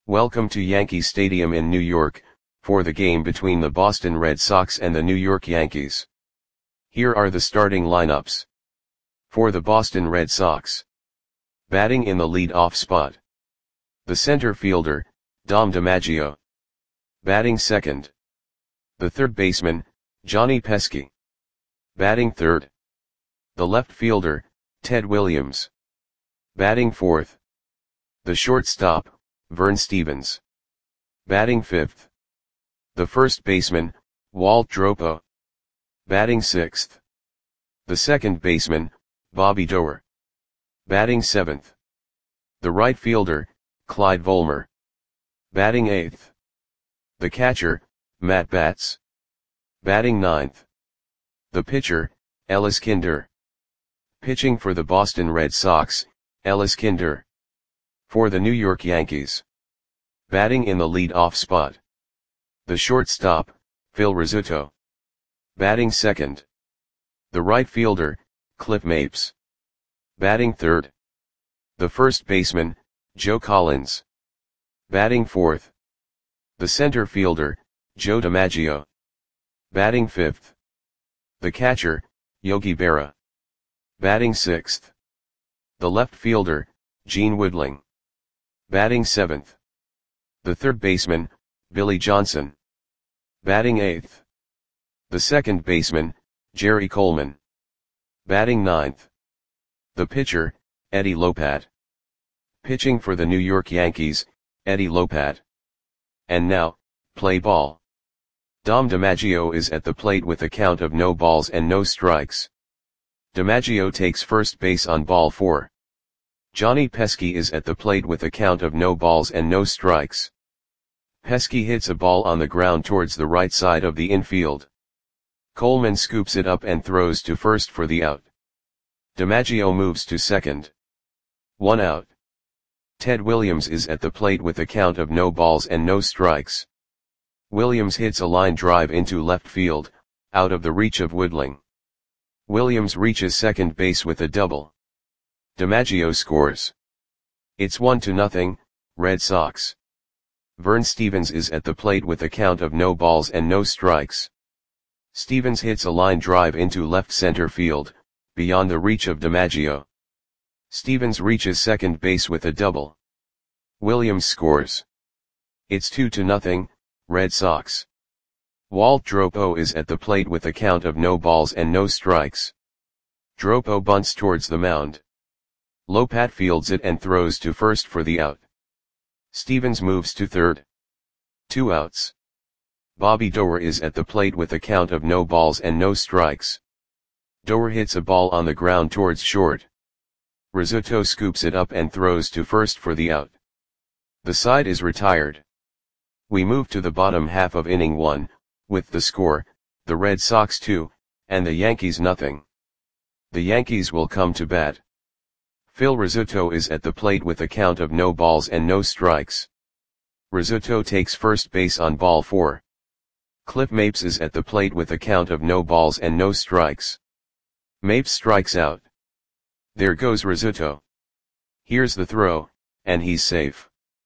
Welcome to Yankee Stadium in New York, for the game between the Boston Red Sox and the New York Yankees. Here are the starting lineups. For the Boston Red Sox. Batting in the lead-off spot. The center fielder, Dom DiMaggio. Batting second. The third baseman, Johnny Pesky. Batting third. The left fielder, Ted Williams. Batting fourth. The shortstop, Vern Stephens. Batting fifth. The first baseman, Walt Dropo. Batting sixth. The second baseman, Bobby Doerr. Batting seventh. The right fielder, Clyde Volmer. Batting eighth. The catcher, Matt Batts. Batting ninth. The pitcher, Ellis Kinder. Pitching for the Boston Red Sox, Ellis Kinder. For the New York Yankees. Batting in the lead-off spot. The shortstop, Phil Rizzuto. Batting second. The right fielder, Cliff Mapes. Batting third. The first baseman, Joe Collins. Batting fourth. The center fielder, Joe DiMaggio. Batting fifth. The catcher, Yogi Berra. Batting sixth. The left fielder, Gene Woodling. Batting seventh. The third baseman, Billy Johnson. Batting eighth. The second baseman, Jerry Coleman. Batting ninth. The pitcher, Eddie Lopat. Pitching for the New York Yankees, Eddie Lopat. And now, play ball. Dom DiMaggio is at the plate with a count of no balls and no strikes. DiMaggio takes first base on ball 4. Johnny Pesky is at the plate with a count of no balls and no strikes. Pesky hits a ball on the ground towards the right side of the infield. Coleman scoops it up and throws to first for the out. DiMaggio moves to second. 1 out. Ted Williams is at the plate with a count of no balls and no strikes. Williams hits a line drive into left field, out of the reach of Woodling. Williams reaches second base with a double. DiMaggio scores. It's 1-0, Red Sox. Vern Stephens is at the plate with a count of no balls and no strikes. Stephens hits a line drive into left center field, beyond the reach of DiMaggio. Stephens reaches second base with a double. Williams scores. It's 2-0, Red Sox. Walt Dropo is at the plate with a count of no balls and no strikes. Dropo bunts towards the mound. Lopat fields it and throws to first for the out. Stephens moves to third. 2 outs. Bobby Doerr is at the plate with a count of no balls and no strikes. Doerr hits a ball on the ground towards short. Rizzuto scoops it up and throws to first for the out. The side is retired. We move to the bottom half of inning 1, with the score, the Red Sox 2, and the Yankees nothing. The Yankees will come to bat. Phil Rizzuto is at the plate with a count of no balls and no strikes. Rizzuto takes first base on ball 4. Cliff Mapes is at the plate with a count of no balls and no strikes. Mapes strikes out. There goes Rizzuto. Here's the throw, and he's safe.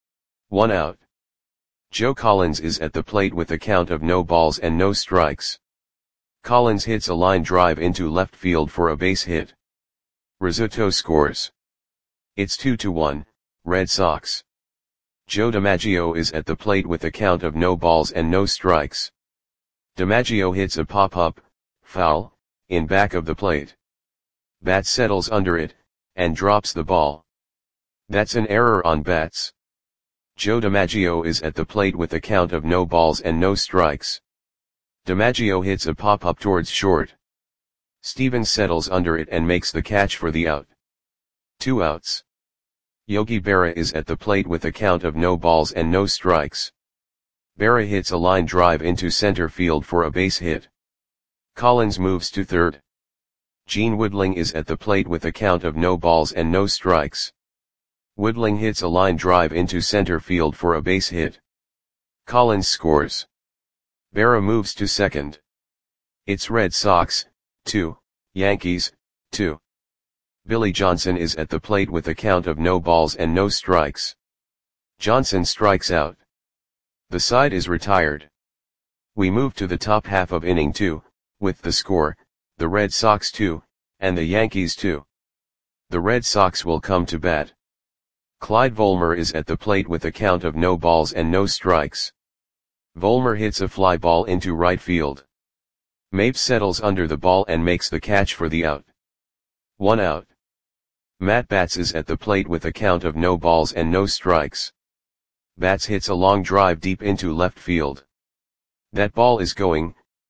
1 out. Joe Collins is at the plate with a count of no balls and no strikes. Collins hits a line drive into left field for a base hit. Rizzuto scores. It's 2-1, Red Sox. Joe DiMaggio is at the plate with a count of no balls and no strikes. DiMaggio hits a pop-up, foul, in back of the plate. Batts settles under it, and drops the ball. That's an error on Batts. Joe DiMaggio is at the plate with a count of no balls and no strikes. DiMaggio hits a pop-up towards short. Stephens settles under it and makes the catch for the out. 2 outs. Yogi Berra is at the plate with a count of no balls and no strikes. Berra hits a line drive into center field for a base hit. Collins moves to third. Gene Woodling is at the plate with a count of no balls and no strikes. Woodling hits a line drive into center field for a base hit. Collins scores. Berra moves to second. It's Red Sox, 2, Yankees, 2. Billy Johnson is at the plate with a count of no balls and no strikes. Johnson strikes out. The side is retired. We move to the top half of inning 2, with the score, the Red Sox 2, and the Yankees 2. The Red Sox will come to bat. Clyde Volmer is at the plate with a count of no balls and no strikes. Volmer hits a fly ball into right field. Mapes settles under the ball and makes the catch for the out. 1 out. Matt Batts is at the plate with a count of no balls and no strikes. Batts hits a long drive deep into left field. That ball is gone.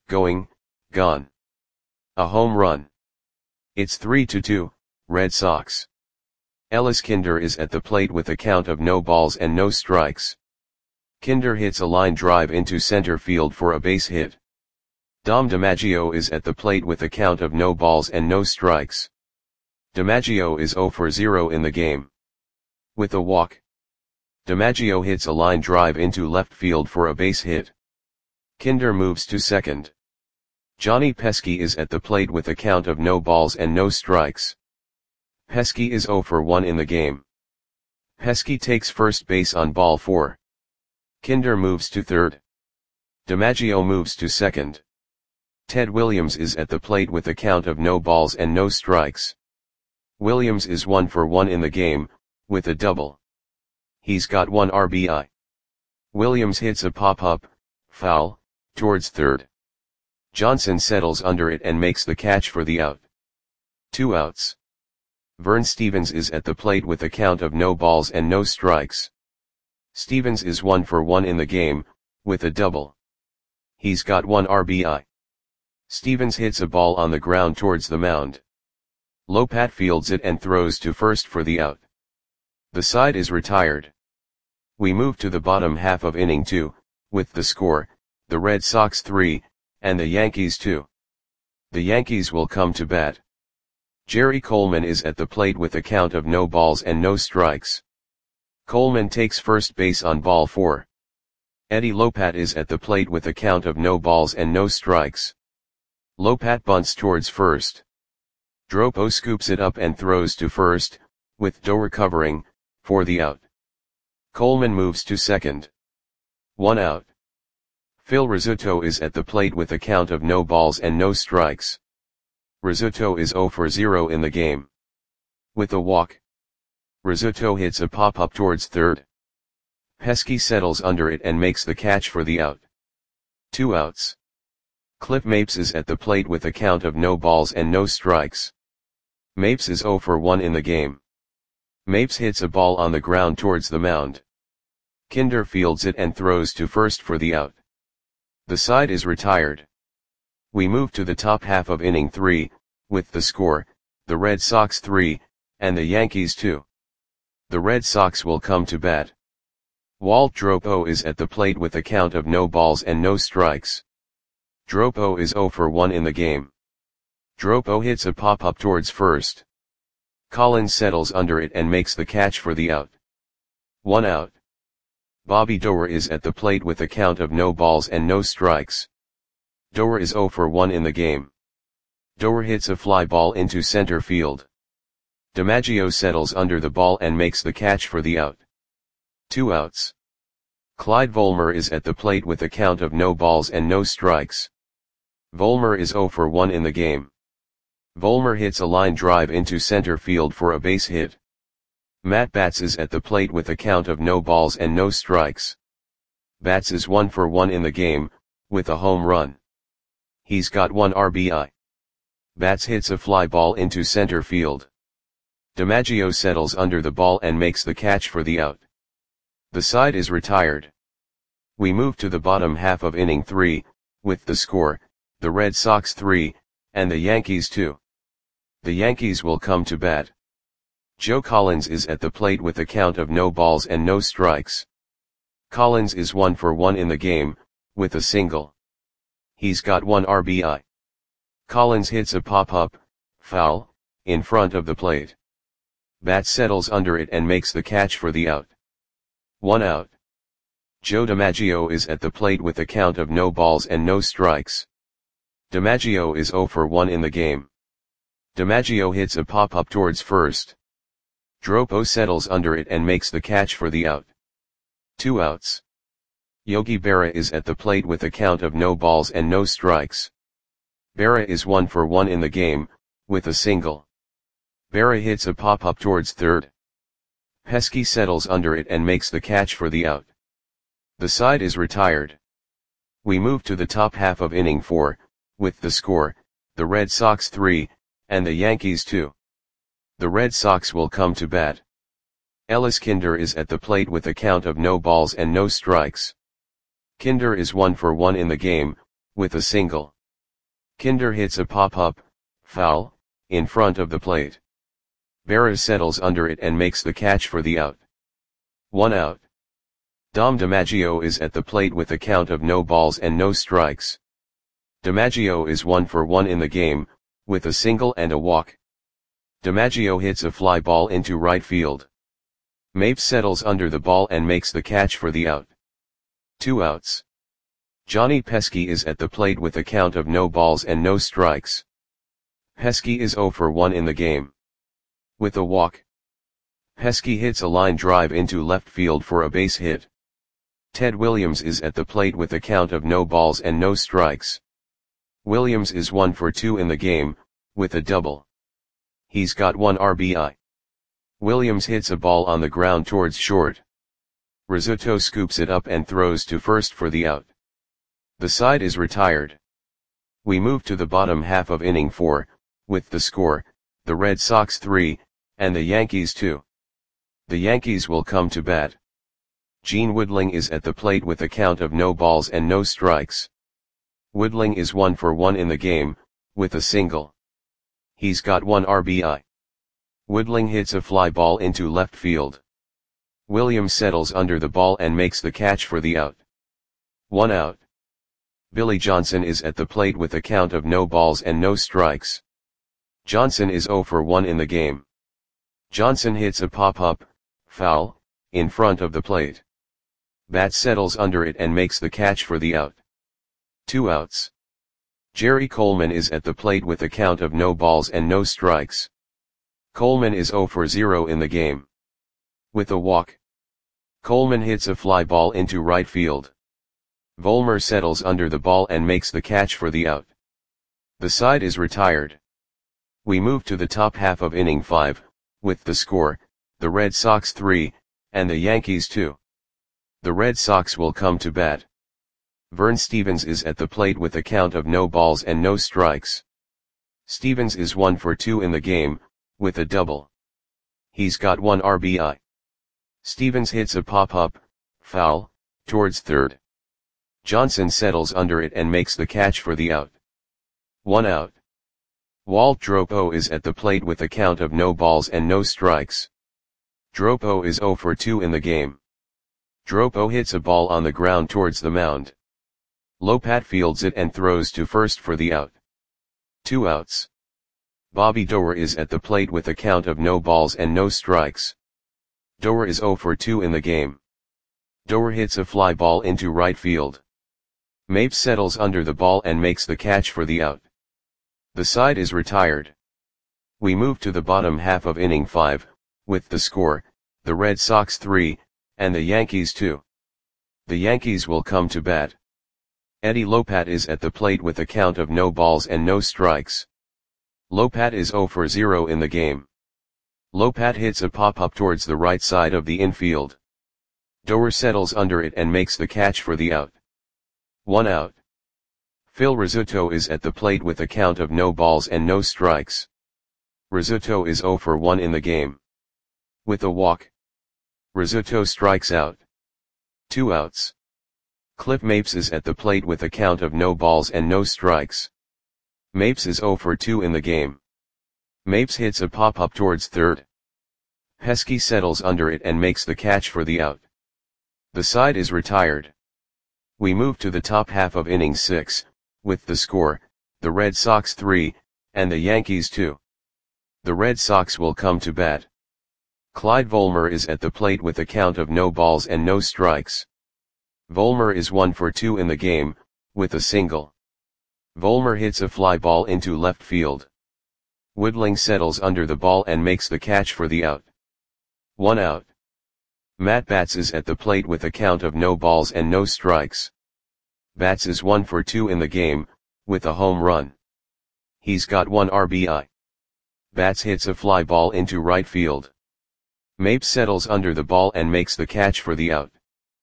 A home run. It's 3-2, Red Sox. Ellis Kinder is at the plate with a count of no balls and no strikes. Kinder hits a line drive into center field for a base hit. Dom DiMaggio is at the plate with a count of no balls and no strikes. DiMaggio is 0 for 0 in the game. With a walk. DiMaggio hits a line drive into left field for a base hit. Kinder moves to second. Johnny Pesky is at the plate with a count of no balls and no strikes. Pesky is 0 for 1 in the game. Pesky takes first base on ball 4. Kinder moves to third. DiMaggio moves to second. Ted Williams is at the plate with a count of no balls and no strikes. Williams is 1 for 1 in the game, with a double. He's got 1 RBI. Williams hits a pop-up, foul, towards third. Johnson settles under it and makes the catch for the out. 2 outs. Vern Stevens is at the plate with a count of no balls and no strikes. Stevens is 1 for 1 in the game, with a double. He's got 1 RBI. Stevens hits a ball on the ground towards the mound. Lopat fields it and throws to first for the out. The side is retired. We move to the bottom half of inning 2, with the score, the Red Sox 3, and the Yankees 2. The Yankees will come to bat. Jerry Coleman is at the plate with a count of no balls and no strikes. Coleman takes first base on ball 4. Eddie Lopat is at the plate with a count of no balls and no strikes. Lopat bunts towards first. Dropo scoops it up and throws to first, with Doerr covering, for the out. Coleman moves to second. 1 out. Phil Rizzuto is at the plate with a count of no balls and no strikes. Rizzuto is 0 for 0 in the game. With a walk. Rizzuto hits a pop-up towards third. Pesky settles under it and makes the catch for the out. 2 outs. Cliff Mapes is at the plate with a count of no balls and no strikes. Mapes is 0 for 1 in the game. Mapes hits a ball on the ground towards the mound. Kinder fields it and throws to first for the out. The side is retired. We move to the top half of inning 3, with the score, the Red Sox 3, and the Yankees 2. The Red Sox will come to bat. Walt Dropo is at the plate with a count of no balls and no strikes. Dropo is 0 for 1 in the game. Dropo hits a pop-up towards first. Collins settles under it and makes the catch for the out. 1 out. Bobby Doerr is at the plate with a count of no balls and no strikes. Doerr is 0 for 1 in the game. Doerr hits a fly ball into center field. DiMaggio settles under the ball and makes the catch for the out. 2 outs. Clyde Volmer is at the plate with a count of no balls and no strikes. Volmer is 0 for 1 in the game. Volmer hits a line drive into center field for a base hit. Matt Batts is at the plate with a count of no balls and no strikes. Batts is 1 for 1 in the game, with a home run. He's got 1 RBI. Batts hits a fly ball into center field. DiMaggio settles under the ball and makes the catch for the out. The side is retired. We move to the bottom half of inning 3, with the score, the Red Sox 3, and the Yankees 2. The Yankees will come to bat. Joe Collins is at the plate with a count of no balls and no strikes. Collins is 1 for 1 in the game, with a single. He's got 1 RBI. Collins hits a pop-up, foul, in front of the plate. Batts settles under it and makes the catch for the out. 1 out. Joe DiMaggio is at the plate with a count of no balls and no strikes. DiMaggio is 0 for 1 in the game. DiMaggio hits a pop-up towards first. Dropo settles under it and makes the catch for the out. 2 outs. Yogi Berra is at the plate with a count of no balls and no strikes. Berra is 1 for 1 in the game, with a single. Berra hits a pop-up towards third. Pesky settles under it and makes the catch for the out. The side is retired. We move to the top half of inning 4, with the score, the Red Sox 3, and the Yankees 2. The Red Sox will come to bat. Ellis Kinder is at the plate with a count of no balls and no strikes. Kinder is 1 for 1 in the game, with a single. Kinder hits a pop-up, foul, in front of the plate. Berra settles under it and makes the catch for the out. 1 out. Dom DiMaggio is at the plate with a count of no balls and no strikes. DiMaggio is 1 for 1 in the game, with a single and a walk. DiMaggio hits a fly ball into right field. Mapes settles under the ball and makes the catch for the out. 2 outs. Johnny Pesky is at the plate with a count of no balls and no strikes. Pesky is 0 for 1 in the game. With a walk. Pesky hits a line drive into left field for a base hit. Ted Williams is at the plate with a count of no balls and no strikes. Williams is 1 for 2 in the game, with a double. He's got 1 RBI. Williams hits a ball on the ground towards short. Rizzuto scoops it up and throws to first for the out. The side is retired. We move to the bottom half of inning 4, with the score, the Red Sox 3, and the Yankees 2. The Yankees will come to bat. Gene Woodling is at the plate with a count of no balls and no strikes. Woodling is 1 for 1 in the game, with a single. He's got 1 RBI. Woodling hits a fly ball into left field. Williams settles under the ball and makes the catch for the out. 1 out. Billy Johnson is at the plate with a count of no balls and no strikes. Johnson is 0 for 1 in the game. Johnson hits a pop-up, foul, in front of the plate. Bat settles under it and makes the catch for the out. 2 outs. Jerry Coleman is at the plate with a count of no balls and no strikes. Coleman is 0 for 0 in the game. With a walk. Coleman hits a fly ball into right field. Vollmer settles under the ball and makes the catch for the out. The side is retired. We move to the top half of inning 5, with the score, the Red Sox 3, and the Yankees 2. The Red Sox will come to bat. Vern Stevens is at the plate with a count of no balls and no strikes. Stevens is 1 for 2 in the game, with a double. He's got 1 RBI. Stevens hits a pop-up, foul, towards third. Johnson settles under it and makes the catch for the out. 1 out. Walt Dropo is at the plate with a count of no balls and no strikes. Dropo is 0 for 2 in the game. Dropo hits a ball on the ground towards the mound. Lopat fields it and throws to first for the out. 2 outs. Bobby Doerr is at the plate with a count of no balls and no strikes. Doerr is 0 for 2 in the game. Doerr hits a fly ball into right field. Mapes settles under the ball and makes the catch for the out. The side is retired. We move to the bottom half of inning 5, with the score, the Red Sox 3, and the Yankees 2. The Yankees will come to bat. Eddie Lopat is at the plate with a count of no balls and no strikes. Lopat is 0 for 0 in the game. Lopat hits a pop-up towards the right side of the infield. Doerr settles under it and makes the catch for the out. 1 out. Phil Rizzuto is at the plate with a count of no balls and no strikes. Rizzuto is 0 for 1 in the game. With a walk. Rizzuto strikes out. 2 outs. Cliff Mapes is at the plate with a count of no balls and no strikes. Mapes is 0 for 2 in the game. Mapes hits a pop-up towards third. Pesky settles under it and makes the catch for the out. The side is retired. We move to the top half of inning 6, with the score, the Red Sox 3, and the Yankees 2. The Red Sox will come to bat. Clyde Vollmer is at the plate with a count of no balls and no strikes. Vollmer is 1 for 2 in the game, with a single. Vollmer hits a fly ball into left field. Woodling settles under the ball and makes the catch for the out. 1 out. Matt Batts is at the plate with a count of no balls and no strikes. Batts is 1 for 2 in the game, with a home run. He's got 1 RBI. Batts hits a fly ball into right field. Mapes settles under the ball and makes the catch for the out.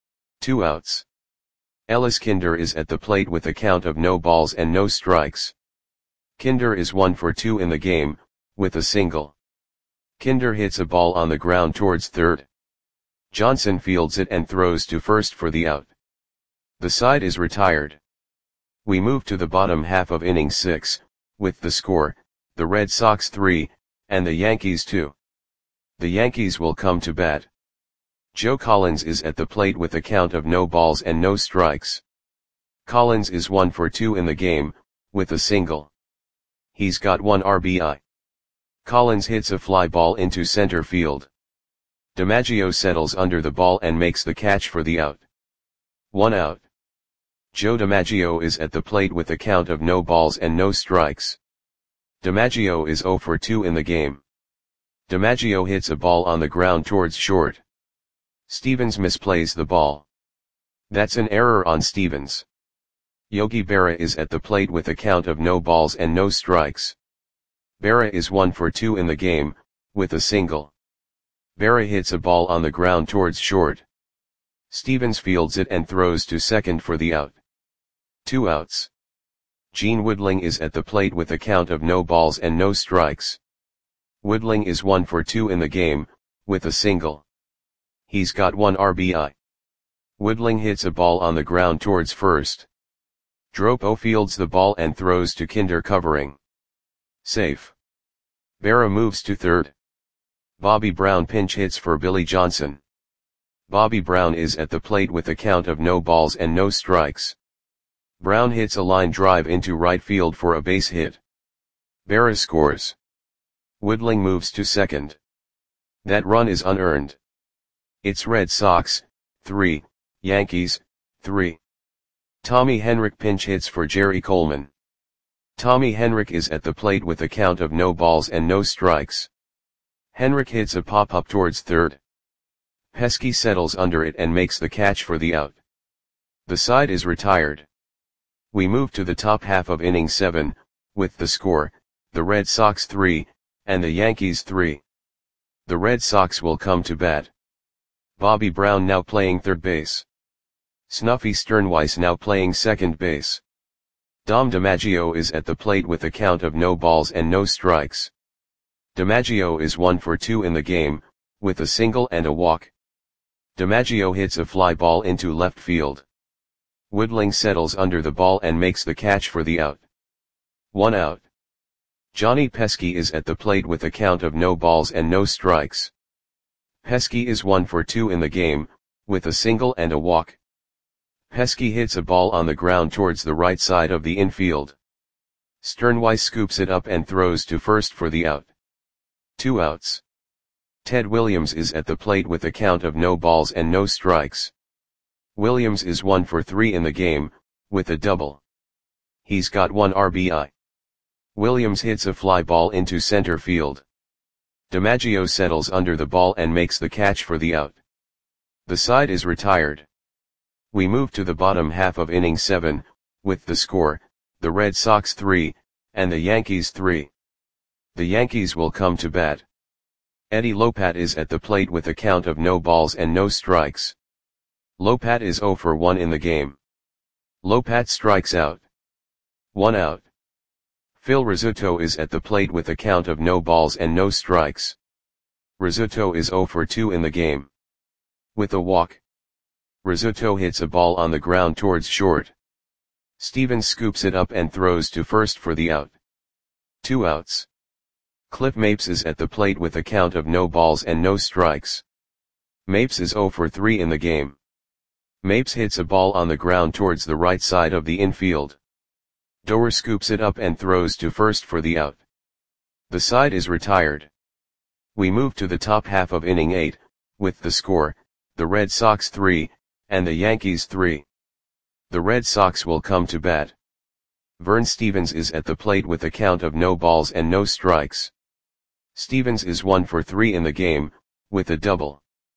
2 outs. Ellis Kinder is at the plate with a count of no balls and no strikes. Kinder is 1 for 2 in the game, with a single. Kinder hits a ball on the ground towards third. Johnson fields it and throws to first for the out. The side is retired. We move to the bottom half of inning 6, with the score, the Red Sox 3, and the Yankees 2. The Yankees will come to bat. Joe Collins is at the plate with a count of no balls and no strikes. Collins is 1 for 2 in the game, with a single. He's got 1 RBI. Collins hits a fly ball into center field. DiMaggio settles under the ball and makes the catch for the out. 1 out. Joe DiMaggio is at the plate with a count of no balls and no strikes. DiMaggio is 0 for 2 in the game. DiMaggio hits a ball on the ground towards short. Stevens misplays the ball. That's an error on Stevens. Yogi Berra is at the plate with a count of no balls and no strikes. Berra is 1 for 2 in the game, with a single. Berra hits a ball on the ground towards short. Stevens fields it and throws to second for the out. 2 outs. Gene Woodling is at the plate with a count of no balls and no strikes. Woodling is 1 for 2 in the game, with a single. He's got 1 RBI. Woodling hits a ball on the ground towards first. Dropo fields the ball and throws to Kinder covering. Safe. Berra moves to third. Bobby Brown pinch hits for Billy Johnson. Bobby Brown is at the plate with a count of no balls and no strikes. Brown hits a line drive into right field for a base hit. Berra scores. Woodling moves to second. That run is unearned. It's Red Sox, 3, Yankees, 3. Tommy Henrich pinch hits for Jerry Coleman. Tommy Henrich is at the plate with a count of no balls and no strikes. Henrich hits a pop-up towards third. Pesky settles under it and makes the catch for the out. The side is retired. We move to the top half of inning 7, with the score, the Red Sox 3, and the Yankees 3. The Red Sox will come to bat. Bobby Brown now playing third base. Snuffy Sternweiss now playing second base. Dom DiMaggio is at the plate with a count of no balls and no strikes. DiMaggio is 1 for 2 in the game, with a single and a walk. DiMaggio hits a fly ball into left field. Woodling settles under the ball and makes the catch for the out. 1 out. Johnny Pesky is at the plate with a count of no balls and no strikes. Pesky is 1 for 2 in the game, with a single and a walk. Pesky hits a ball on the ground towards the right side of the infield. Sternweiss scoops it up and throws to first for the out. 2 outs. Ted Williams is at the plate with a count of no balls and no strikes. Williams is 1 for 3 in the game, with a double. He's got 1 RBI. Williams hits a fly ball into center field. DiMaggio settles under the ball and makes the catch for the out. The side is retired. We move to the bottom half of inning 7, with the score, the Red Sox 3, and the Yankees 3. The Yankees will come to bat. Eddie Lopat is at the plate with a count of no balls and no strikes. Lopat is 0 for 1 in the game. Lopat strikes out. 1 out. Phil Rizzuto is at the plate with a count of no balls and no strikes. Rizzuto is 0 for 2 in the game. With a walk. Rizzuto hits a ball on the ground towards short. Stevens scoops it up and throws to first for the out. 2 outs. Cliff Mapes is at the plate with a count of no balls and no strikes. Mapes is 0 for 3 in the game. Mapes hits a ball on the ground towards the right side of the infield. Doer scoops it up and throws to first for the out. The side is retired. We move to the top half of inning 8, with the score, the Red Sox 3, and the Yankees 3. The Red Sox will come to bat. Vern Stevens is at the plate with a count of no balls and no strikes. Stevens is 1 for 3 in the game, with a double.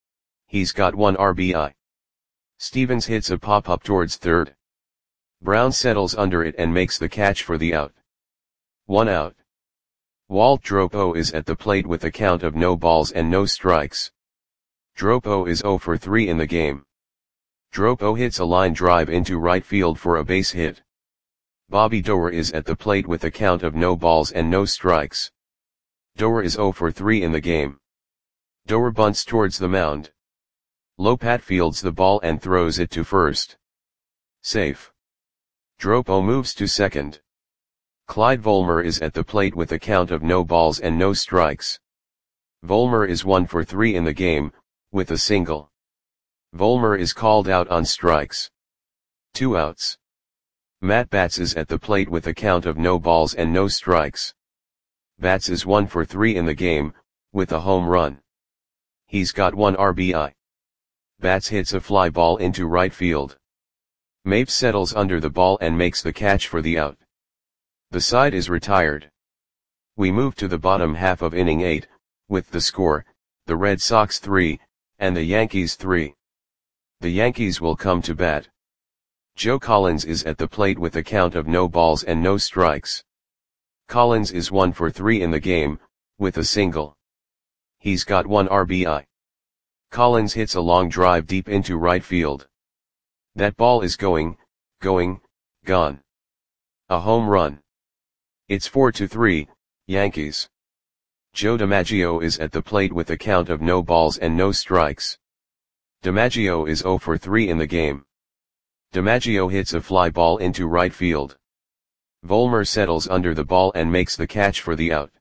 He's got 1 RBI. Stevens hits a pop-up towards third. Brown settles under it and makes the catch for the out. 1 out. Walt Dropo is at the plate with a count of no balls and no strikes. Dropo is 0 for 3 in the game. Dropo hits a line drive into right field for a base hit. Bobby Doerr is at the plate with a count of no balls and no strikes. Doerr is 0 for 3 in the game. Doerr bunts towards the mound. Lopat fields the ball and throws it to first. Safe. Dropo moves to second. Clyde Volmer is at the plate with a count of no balls and no strikes. Volmer is 1 for 3 in the game, with a single. Volmer is called out on strikes. 2 outs. Matt Batts is at the plate with a count of no balls and no strikes. Batts is 1 for 3 in the game, with a home run. He's got 1 RBI. Batts hits a fly ball into right field. Mapes settles under the ball and makes the catch for the out. The side is retired. We move to the bottom half of inning 8, with the score, the Red Sox 3, and the Yankees 3. The Yankees will come to bat. Joe Collins is at the plate with a count of no balls and no strikes. Collins is 1 for 3 in the game, with a single. He's got 1 RBI. Collins hits a long drive deep into right field. That ball is gone. A home run. It's 4-3, Yankees. Joe DiMaggio is at the plate with a count of no balls and no strikes. DiMaggio is 0 for 3 in the game. DiMaggio hits a fly ball into right field. Volmer settles under the ball and makes the catch for the out.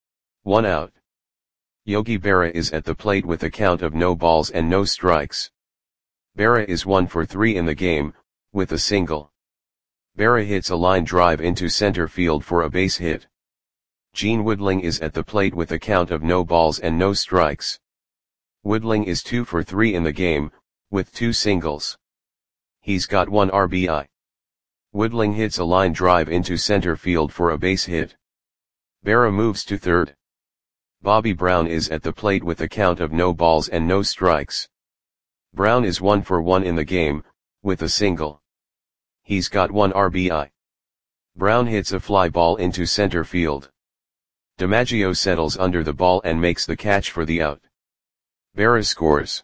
1 out. Yogi Berra is at the plate with a count of no balls and no strikes. Berra is 1 for 3 in the game, with a single. Berra hits a line drive into center field for a base hit. Gene Woodling is at the plate with a count of no balls and no strikes. Woodling is 2 for 3 in the game, with 2 singles. He's got 1 RBI. Woodling hits a line drive into center field for a base hit. Berra moves to third. Bobby Brown is at the plate with a count of no balls and no strikes. Brown is 1 for 1 in the game, with a single. He's got 1 RBI. Brown hits a fly ball into center field. DiMaggio settles under the ball and makes the catch for the out. Berra scores.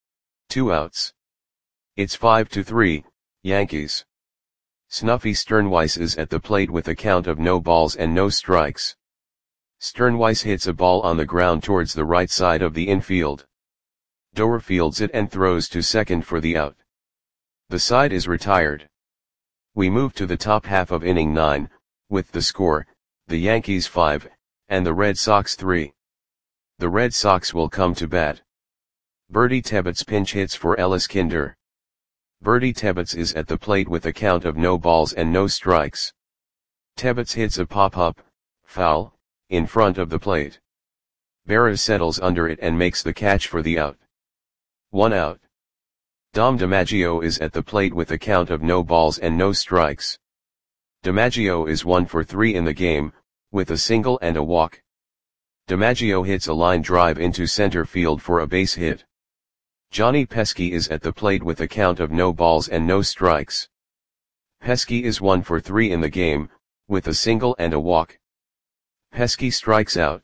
2 outs. It's 5-3, Yankees. Snuffy Sternweiss is at the plate with a count of no balls and no strikes. Sternweiss hits a ball on the ground towards the right side of the infield. Doerr fields it and throws to second for the out. The side is retired. We move to the top half of inning 9, with the score, the Yankees 5, and the Red Sox 3. The Red Sox will come to bat. Bertie Tebbets pinch hits for Ellis Kinder. Bertie Tebbets is at the plate with a count of no balls and no strikes. Tebbets hits a pop-up, foul, in front of the plate. Berra settles under it and makes the catch for the out. 1 out. Dom DiMaggio is at the plate with a count of no balls and no strikes. DiMaggio is 1 for 3 in the game, with a single and a walk. DiMaggio hits a line drive into center field for a base hit. Johnny Pesky is at the plate with a count of no balls and no strikes. Pesky is 1 for 3 in the game, with a single and a walk. Pesky strikes out.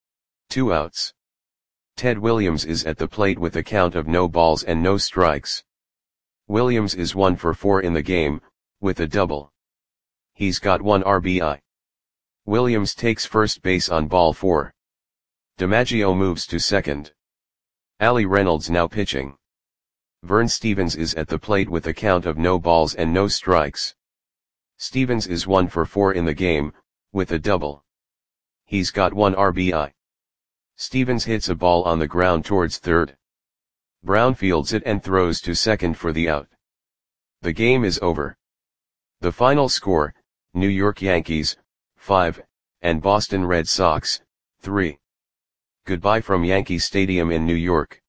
2 outs. Ted Williams is at the plate with a count of no balls and no strikes. Williams is 1 for 4 in the game, with a double. He's got 1 RBI. Williams takes first base on ball 4. DiMaggio moves to second. Ali Reynolds now pitching. Vern Stevens is at the plate with a count of no balls and no strikes. Stevens is 1 for 4 in the game, with a double. He's got 1 RBI. Stevens hits a ball on the ground towards third. Brown fields it and throws to second for the out. The game is over. The final score, New York Yankees, 5, and Boston Red Sox, 3. Goodbye from Yankee Stadium in New York.